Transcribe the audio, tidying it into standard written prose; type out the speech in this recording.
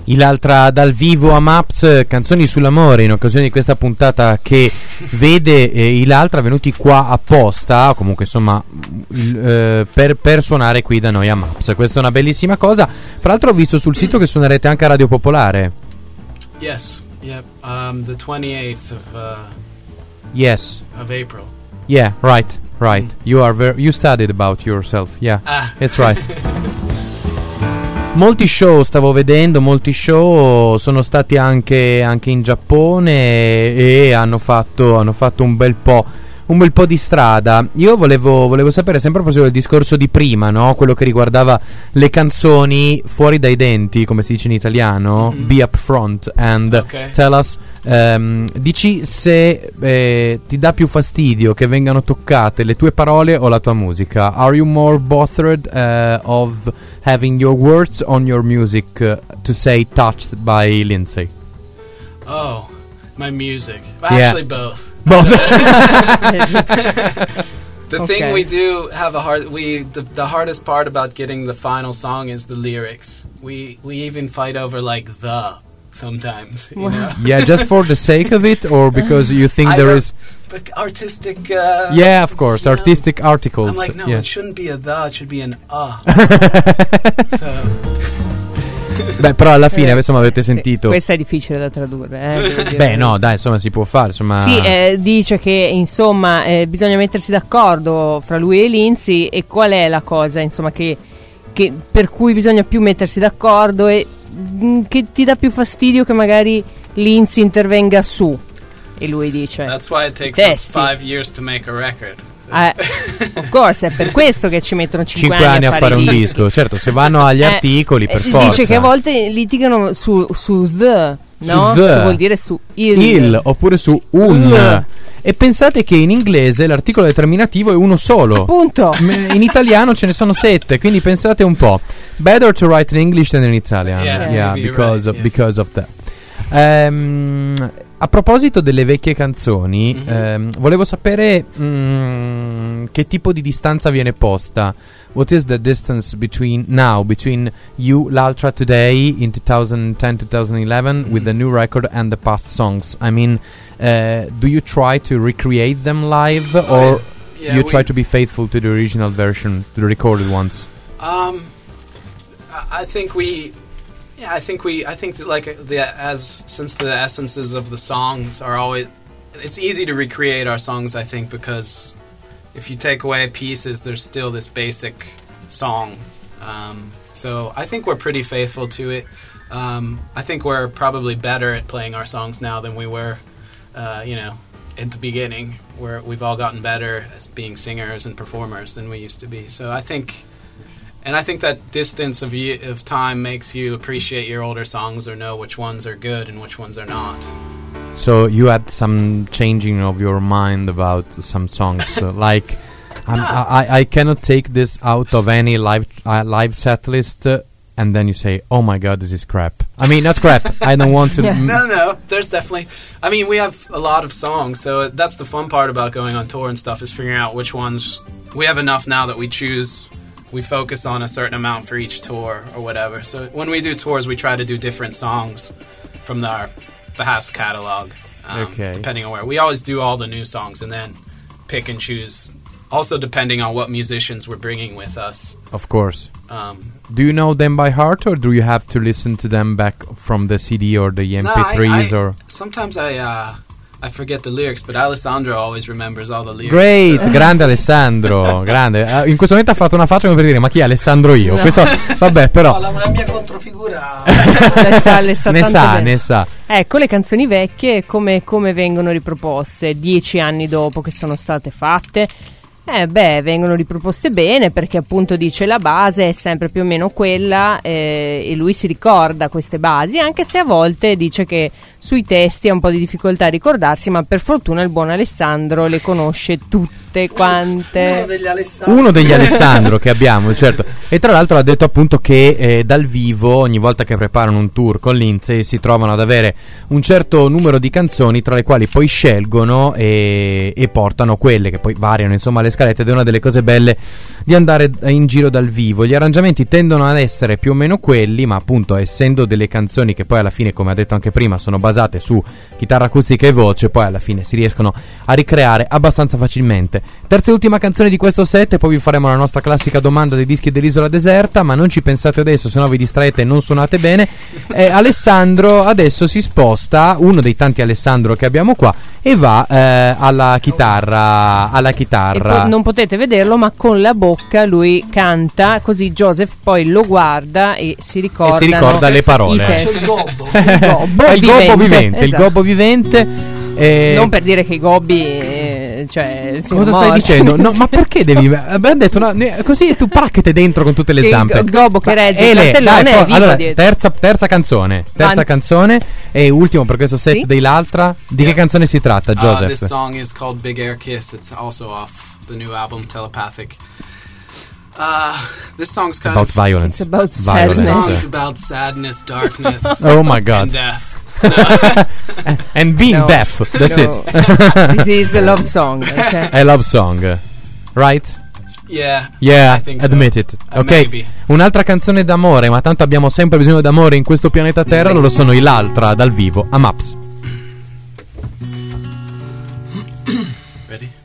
l'altra dal vivo a Maps, Canzoni sull'amore, in occasione di questa puntata che vede l'altra venuti qua apposta, comunque insomma per suonare qui da noi a Maps. Questa è una bellissima cosa. Fra l'altro ho visto sul sito che suonerete anche a Radio Popolare. Yes, yep, the 28th of April. Yeah, right. You studied about yourself. Yeah, that's right. Molti show stavo vedendo, sono stati anche in Giappone e hanno fatto un bel po' di strada. Io volevo sapere, sempre a proposito del discorso di prima, no? Quello che riguardava le canzoni fuori dai denti, come si dice in italiano, be upfront and tell us, dici se ti dà più fastidio che vengano toccate le tue parole o la tua musica. Are you more bothered of having your words on your music to say touched by Lindsay? Oh, my music. Actually both. The thing we do have the hardest part about getting the final song is the lyrics. We even fight over like the sometimes, you know? Yeah, just for the sake of it, or because you think there is artistic yeah, of course, artistic articles. I'm like, no, it shouldn't be a the, it should be an so beh, però alla fine insomma avete sentito. Questa è difficile da tradurre, Beh, no, dai, insomma si può fare, insomma. Sì, dice che insomma bisogna mettersi d'accordo fra lui e Lindsay. E qual è la cosa, insomma, che per cui bisogna più mettersi d'accordo e che ti dà più fastidio che magari Lindsay intervenga su. E lui dice: That's why it takes us 5 years to make a record. Of course, è per questo che ci mettono 5 anni a fare un disco. Certo, se vanno agli articoli, per forza. Dice che a volte litigano su the, no? Su the. Che vuol dire su il oppure su un. E pensate che in inglese l'articolo determinativo è uno solo. Punto. In italiano ce ne sono 7, quindi pensate un po'. Better to write in English than in Italian. Yeah, because of that. A proposito delle vecchie canzoni, volevo sapere che tipo di distanza viene posta. What is the distance between you, l'altra today in 2010-2011 with the new record and the past songs? I mean, do you try to recreate them live or you try to be faithful to the original version, the recorded ones? I think that like since the essences of the songs are always, it's easy to recreate our songs, I think, because if you take away pieces, there's still this basic song. So I think we're pretty faithful to it. I think we're probably better at playing our songs now than we were, at the beginning, where we've all gotten better as being singers and performers than we used to be. So I think that distance of time makes you appreciate your older songs or know which ones are good and which ones are not. So you had some changing of your mind about some songs, like I cannot take this out of any live set list, and then you say, oh my god, this is crap. I mean, not crap. I don't want to. No. There's definitely. I mean, we have a lot of songs, so that's the fun part about going on tour and stuff, is figuring out which ones. We have enough now that we choose. We focus on a certain amount for each tour or whatever. So when we do tours, we try to do different songs from our past catalog, depending on where. We always do all the new songs and then pick and choose, also depending on what musicians we're bringing with us. Of course. Do you know them by heart, or do you have to listen to them back from the CD or the MP3s? Or sometimes I forget the lyrics, but Alessandro always remembers all the lyrics. Great, grande Alessandro, grande. In questo momento ha fatto una faccia come per dire: ma chi è Alessandro io? No. Questo, vabbè, però. No, la mia controfigura ne sa. Ecco, le canzoni vecchie come vengono riproposte 10 anni dopo che sono state fatte. Vengono riproposte bene, perché appunto dice la base è sempre più o meno quella, e lui si ricorda queste basi, anche se a volte dice che sui testi ha un po' di difficoltà a ricordarsi, ma per fortuna il buon Alessandro le conosce tutte tutte quante. Uno degli Alessandro che abbiamo, certo. E tra l'altro ha detto appunto che dal vivo, ogni volta che preparano un tour con Lindsay, si trovano ad avere un certo numero di canzoni, tra le quali poi scelgono e portano quelle che poi variano, insomma, le scalette. Ed è una delle cose belle di andare in giro dal vivo. Gli arrangiamenti tendono ad essere più o meno quelli, ma appunto essendo delle canzoni che poi alla fine, come ha detto anche prima, sono basate su chitarra acustica e voce, poi alla fine si riescono a ricreare abbastanza facilmente. Terza e ultima canzone di questo set, e poi vi faremo la nostra classica domanda dei dischi dell'isola deserta, ma non ci pensate adesso, se no vi distraete e non suonate bene. Alessandro adesso si sposta, uno dei tanti Alessandro che abbiamo qua, e va alla chitarra. E non potete vederlo, ma con la bocca lui canta, così Joseph poi lo guarda e si ricorda le parole. Il gobbo. Il gobbo vivente, esatto. Il gobbo vivente. Non per dire che i gobbi cosa stai dicendo? No, ma perché devi? Abbiamo detto così tu pracchete dentro con tutte le zampe. Il gobbo che regge il cartellone è vivo. Allora, terza canzone e ultimo per questo set dell'altra. Di che canzone si tratta, Joseph? This song is called Big Air Kiss. It's also off the new album Telepathic. This song's kind about violence. It's about sadness. This song's about sadness, darkness, oh my God, and death. And being deaf. That's it. This is a love song. Okay? A love song, right? Yeah, I think admit so. it. Ok, Maybe. Un'altra canzone d'amore, ma tanto abbiamo sempre bisogno d'amore in questo pianeta Terra. Loro sono i L'Altra dal vivo a Maps. Ready?